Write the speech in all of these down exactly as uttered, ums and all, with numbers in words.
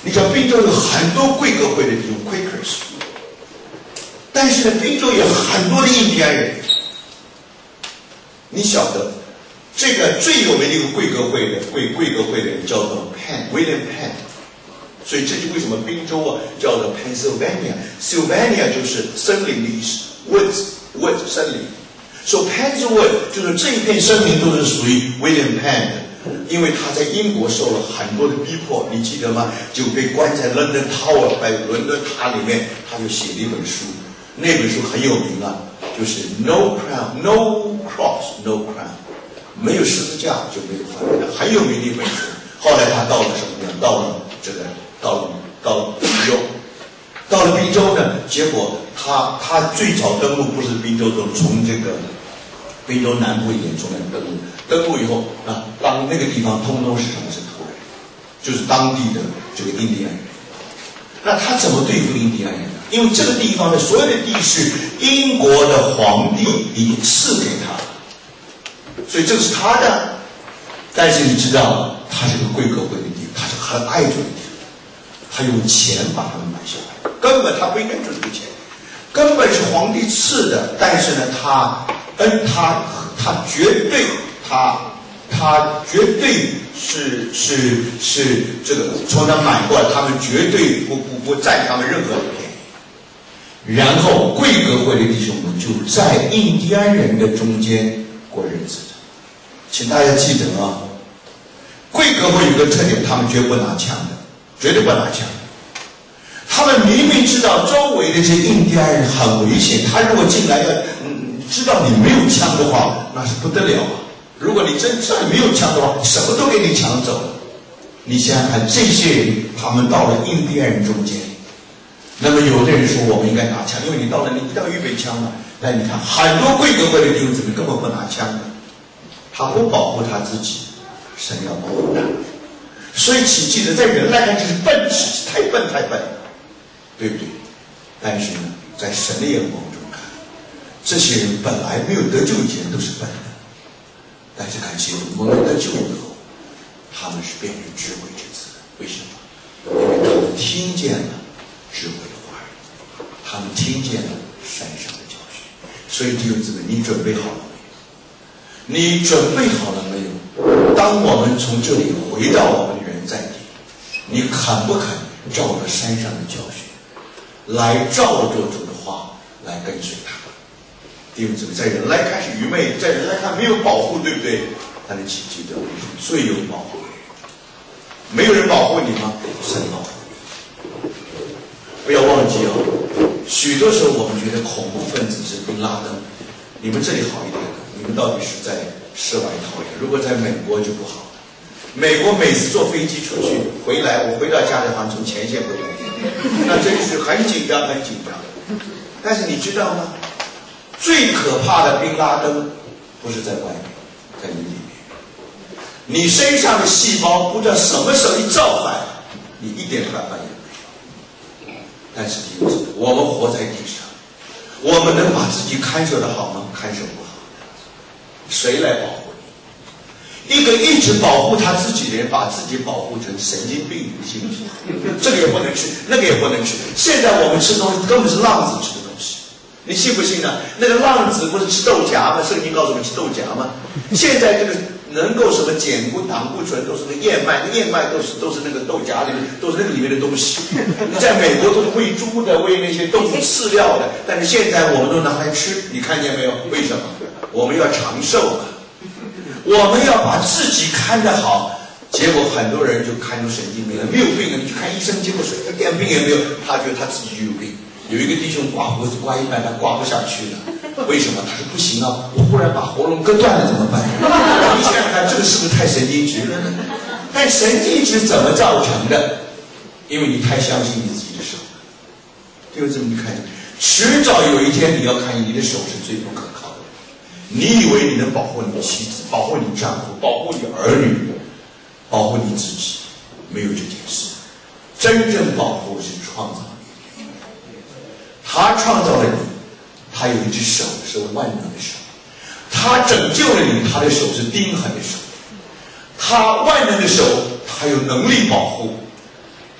你知道滨州有很多贵格会的弟兄 Quakers， 但是呢，滨州有很多的印第安人。你晓得，这个最有名的一个贵格会的贵贵格会的人叫做 Penn William Penn， 所以这就为什么滨州啊叫做 Pennsylvania，Sylvania 就是森林的意思 ，Woods Wood 森林，所以 Pennswood 就是这一片森林都是属于 William Penn 的。因为他在英国受了很多的逼迫，你记得吗？就被关在 London Tower， 在伦敦塔里面，他就写了一本书，那本书很有名啊，就是 No Crown, No Cross, No Crown， 没有十字架就没有冠冕，很有名的一本书。后来他到了什么地方？到了这个，到了到了滨州，到了滨州呢，结果他他最早登陆不是滨州，都从这个滨州南部一点从那登陆。登陆以后啊，当那个地方通通是什么？是土人，就是当地的这个印第安人。那他怎么对付印第安人呢？因为这个地方的所有的地是英国的皇帝已经赐给他，所以这是他的。但是你知道，他是个贵格会的地方，他是很爱这个地方，他用钱把他们买下来，根本他不应该赚这个钱，根本是皇帝赐的。但是呢，他恩他他绝对。他他绝对是是是这个从他买过来，他们绝对不不不占他们任何的便宜。然后贵格会的弟兄们就在印第安人的中间过日子的。请大家记得啊，贵格会有个特点，他们绝不拿枪的，绝对不拿枪的。他们明明知道周围的这些印第安人很危险，他如果进来要嗯知道你没有枪的话，那是不得了啊。如果你真知道你没有枪的话，什么都给你抢走了。你想想看，这些人他们到了印第安人中间，那么有的人说我们应该拿枪，因为你到了你一定要预备枪嘛。但你看，很多贵格会的弟兄姊妹根本不拿枪的，他不保护他自己，神要保护他。所以请记得，在人来看这是笨痴，太笨太笨了，对不对？但是呢，在神的眼光中看，这些人本来没有得救以前都是笨的。但是感谢主，蒙恩得救以后，他们是变成智慧之子。为什么？因为他们听见了智慧的话语，他们听见了山上的教训。所以弟兄姊妹，你准备好了没有？你准备好了没有？当我们从这里回到我们的人在地，你肯不肯照着山上的教训，来照着主的话来跟随他？弟兄姊妹，在人来看是愚昧，在人来看没有保护，对不对？但是请记得，最有保护的人，没有人保护你吗？神保护你。不要忘记哦，许多时候我们觉得恐怖分子是宾拉登，你们这里好一点的，你们到底是在世外桃源。如果在美国就不好了。美国每次坐飞机出去回来，我回到家里好像从前线回来，那真是很紧张，很紧张。但是你知道吗？最可怕的宾拉登不是在外面，在你里面。你身上的细胞不知道什么时候一造反，你一点办法也没有。但是弟兄姊妹，我们活在地上，我们能把自己看守得好吗？看守不好。谁来保护你？一个一直保护他自己的人，把自己保护成神经病，你信不信？这个也不能吃，那个也不能吃。现在我们吃东西根本是浪子吃的东西。你信不信呢？那个浪子不是吃豆荚吗？圣经告诉我们吃豆荚吗？现在这个能够什么减固胆固醇都是那个燕麦，燕麦都是都是那个豆荚里面都是那个里面的东西。你在美国都是喂猪的，喂那些动物饲料的，但是现在我们都拿来吃，你看见没有？为什么？我们要长寿啊！我们要把自己看得好，结果很多人就看出神经病了，没有病了，你去看医生，结果说一点病也没有，他觉得他自己就有病。有一个弟兄刮胡子刮一半，他刮不下去了，为什么？他说不行啊，我忽然把喉咙割断了怎么办？你想想看，这个是不是太神经质了呢？但神经质怎么造成的？因为你太相信你自己的手了。就这么你看，迟早有一天你要看你的手是最不可靠的。你以为你能保护你的妻子，保护你丈夫，保护你儿女，保护你自己，没有这件事。真正保护是创造你，他创造了你，他有一只手是万能的手，他拯救了你，他的手是钉痕的手，他万能的手，他有能力保护，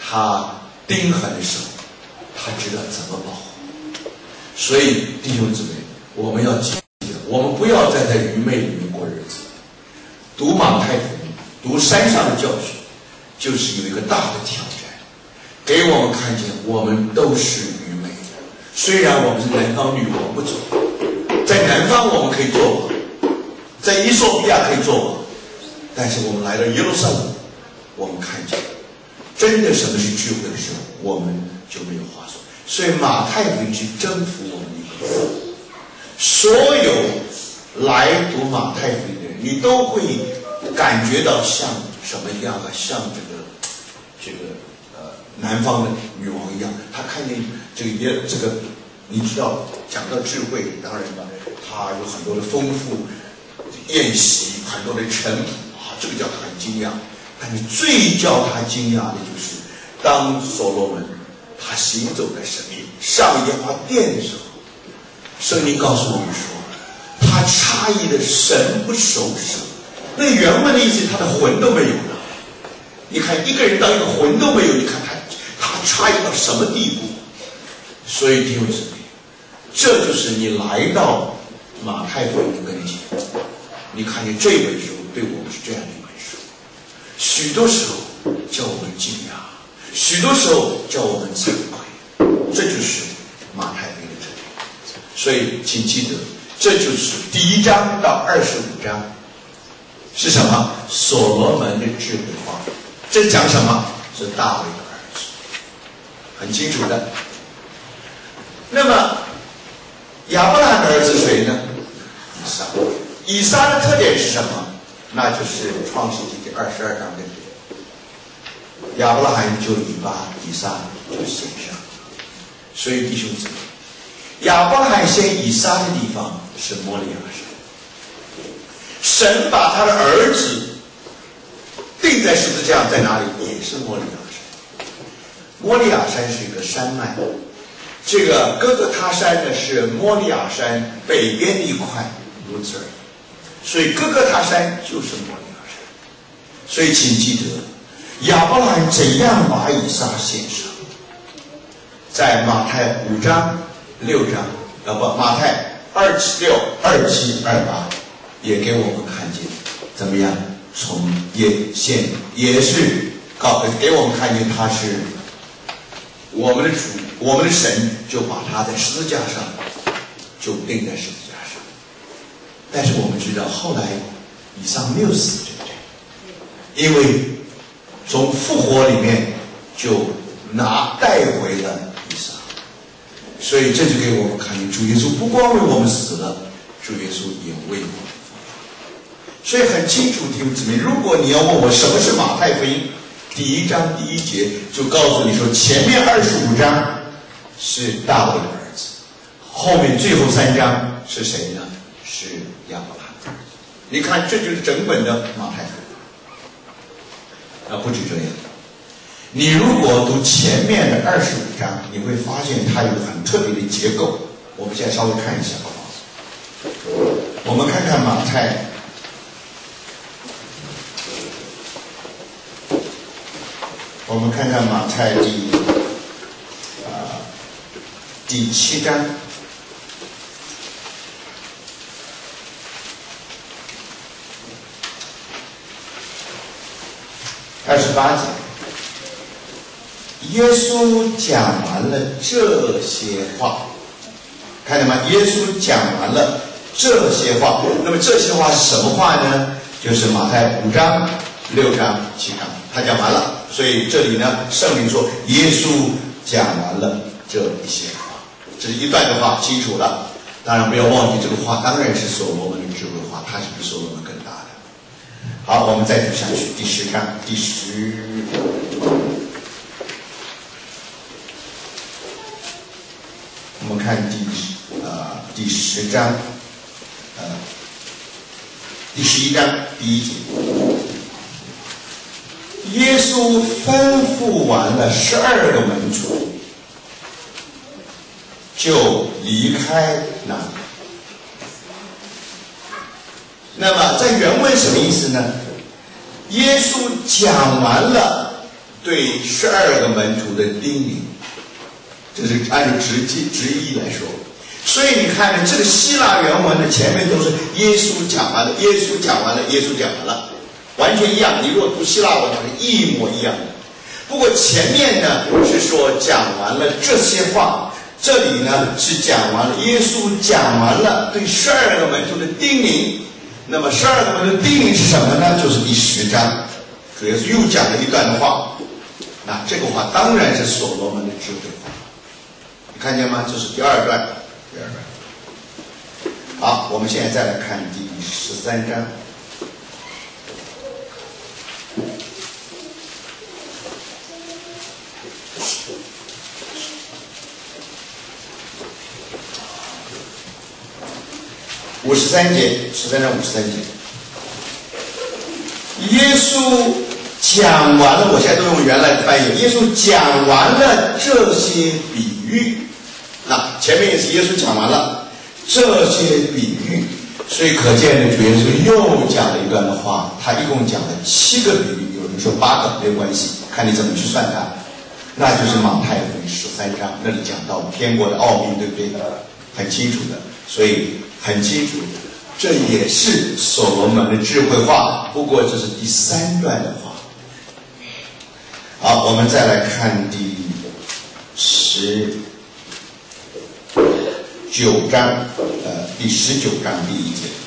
他盯狠的时候，他知道怎么保护。所以弟兄姊妹，我们要记得，我们不要再在愚昧里面过日子。读马太福音，读山上的教训，就是有一个大的挑战，给我们看见我们都是愚昧的。虽然我们是南方女王不走，在南方我们可以做王，在伊索比亚可以做王，但是我们来到耶路撒冷，我们看见真的什么是智慧的时候，我们就没有话说。所以马太福音是征服我们的一个福音。所有来读马太福音的人，你都会感觉到像什么样啊？像这个这个呃南方的女王一样，她看见这个也这个，你知道，讲到智慧，当然了，她有很多的丰富宴席，很多的臣仆啊，这个叫她很惊讶。但是最叫她惊讶的就是，当所罗门他行走在神面上耶和华殿的时候，圣经告诉我们说，他诧异的神不守舍。那原文的意思，他的魂都没有了。你看一个人当一个魂都没有，你看他他诧异到什么地步？所以弟兄姊妹，这就是你来到马太福音的跟前，你看见这本书对我们是这样的一本书，许多时候叫我们惊讶，许多时候叫我们惭愧，这就是马太福音的真理。所以请记得，这就是第一章到二十五章是什么？所罗门的智慧话。这讲什么？是大卫的儿子，很清楚的。那么亚伯拉罕的儿子谁呢？以撒。以撒的特点是什么？那就是创世纪第二十二章的亚伯拉罕就以巴，以撒就献上。所以弟兄姊妹，亚伯拉罕献以撒的地方是摩利亚山。神把他的儿子钉在十字架，在哪里？也是摩利亚山。摩利亚山是一个山脉，这个哥哥他山呢是摩利亚山北边的一块，如此而已。所以哥哥他山就是摩利亚山。所以请记得，亚伯拉罕怎样把以撒献上，在马太五章六章，呃不，马太二七六二七二八也给我们看见怎么样，从也献也是告给我们看见他是我们的主，我们的神就把他在十字架上就钉在十字架上。但是我们知道后来以撒没有死，对不对？因为从复活里面就拿带回了以撒，所以这就给我们看见主耶稣不光为我们死了，主耶稣也为我们。所以很清楚，弟兄姊妹，如果你要问我什么是马太福音，第一章第一节就告诉你说，前面二十五章是大卫的儿子，后面最后三章是谁呢？是亚伯拉罕的儿子。你看，这就是整本的马太福音。啊，不止这样，你如果读前面的二十五章，你会发现它有很特别的结构。我们现在稍微看一下好不好？我们看看马太。我们看看马太第啊、呃、第七章，二十八节，耶稣讲完了这些话，看见吗？耶稣讲完了这些话，那么这些话是什么话呢？就是马太五章、六章、七章，他讲完了。所以这里呢，圣灵说耶稣讲完了这一些话，这是一段的话，清楚了。当然不要忘记，这个话当然是所罗门的智慧话，它是比所罗门更大的。好，我们再读下去，第十章，第十，我们看第呃第十章，呃第十一章第一节。耶稣吩咐完了十二个门徒，就离开那里。那么在原文什么意思呢？耶稣讲完了对十二个门徒的叮咛，这是按照直接直译来说。所以你看这个希腊原文的前面都是耶稣讲完了，耶稣讲完了，耶稣讲完了，完全一样。你如果读希腊文，是一模一样的。不过前面呢是说讲完了这些话，这里呢是讲完了，耶稣讲完了对十二个门徒的叮咛。那么十二个门徒的叮咛是什么呢？就是第十章，主耶稣又讲了一段的话。那这个话当然是所罗门的智慧话，你看见吗？这是第二段。第二段。好，我们现在再来看第十三章。五十三节，十三章五十三节，耶稣讲完了，我现在都用原来的翻译。耶稣讲完了这些比喻，那前面也是耶稣讲完了这些比喻，所以可见的主耶稣又讲了一段的话，他一共讲了七个比喻，有人说八个，没有关系，看你怎么去算它。那就是马太福音十三章那里讲到天国的奥秘，对不对？很清楚的，所以很清楚，这也是所罗门的智慧话，不过这是第三段的话。好，我们再来看第十九章，呃，第十九章第一节。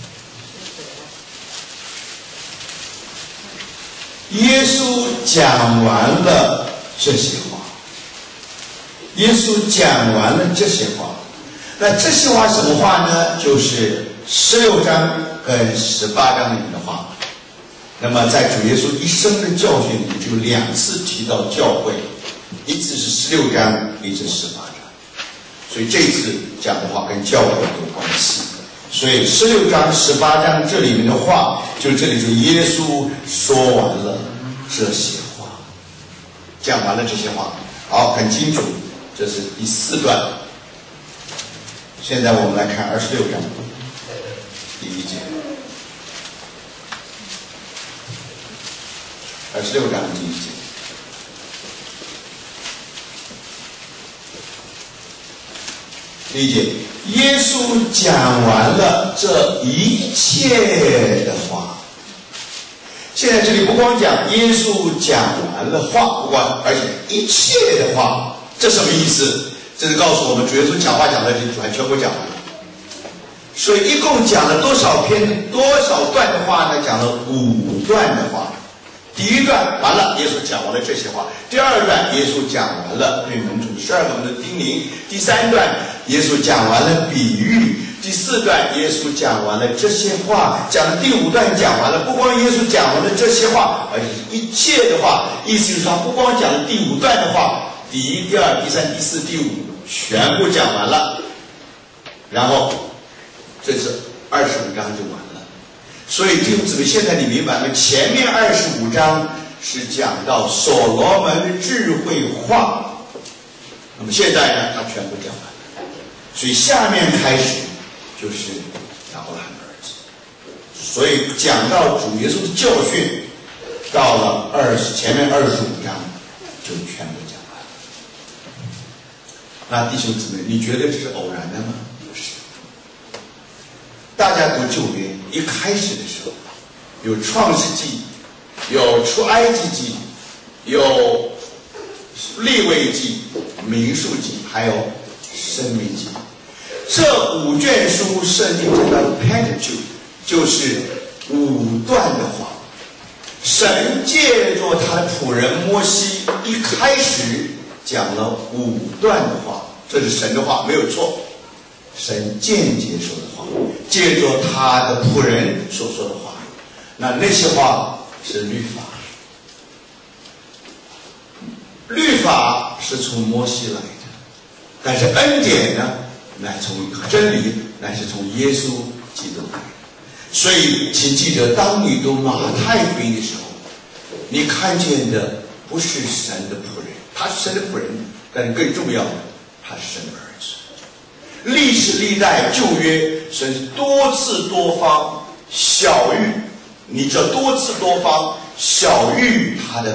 耶稣讲完了这些话，耶稣讲完了这些话，那这些话什么话呢？就是十六章跟十八章里面的话。那么在主耶稣一生的教训里，就两次提到教会，一次是十六章，一次十八章。所以这次讲的话跟教会有关系。所以十六章、十八章这里面的话，就这里就耶稣说完了这些话，讲完了这些话。好，很清楚，这是第四段。现在我们来看二十六章第一节。二十六章第一节，第一节，耶稣讲完了这一切的话。现在这里不光讲耶稣讲完了话，不光而且一切的话，这什么意思？这是告诉我们，主耶稣讲话讲的全全部讲完了。所以一共讲了多少篇、多少段的话呢？讲了五段的话。第一段完了，耶稣讲完了这些话；第二段，耶稣讲完了对门徒十二个门的叮咛；第三段，耶稣讲完了比喻；第四段，耶稣讲完了这些话；讲了第五段讲完了，不光耶稣讲完了这些话，而且是一切的话。意思就是他不光讲了第五段的话，第一、第二、第三、第四、第五全部讲完了，然后这是二十五章就完了。所以弟兄姊妹，现在你明白吗？前面二十五章是讲到所罗门的智慧话，那么现在呢，他全部讲完了。所以下面开始就是亚伯拉罕的儿子。所以讲到主耶稣的教训，到了二十前面二十五章就全部讲完了。那弟兄姊妹，你觉得这是偶然的吗？不是。大家读旧约，一开始的时候有创世纪，有出埃及记，有利未记、民数记，还有申命记。这五卷书圣经叫 Pentateuch， 就是五段的话。神借着他的仆人摩西，一开始讲了五段的话，这是神的话，没有错。神间接说的话，借着他的仆人所说的话，那那些话是律法，律法是从摩西来的，但是恩典呢，乃从真理乃是从耶稣基督来的。所以请记得，当你读马太福音的时候，你看见的不是神的仆人，他是神的仆人，但是更重要的，他是神的儿子。历史历代旧约，神多次多方晓谕，你这多次多方晓谕他的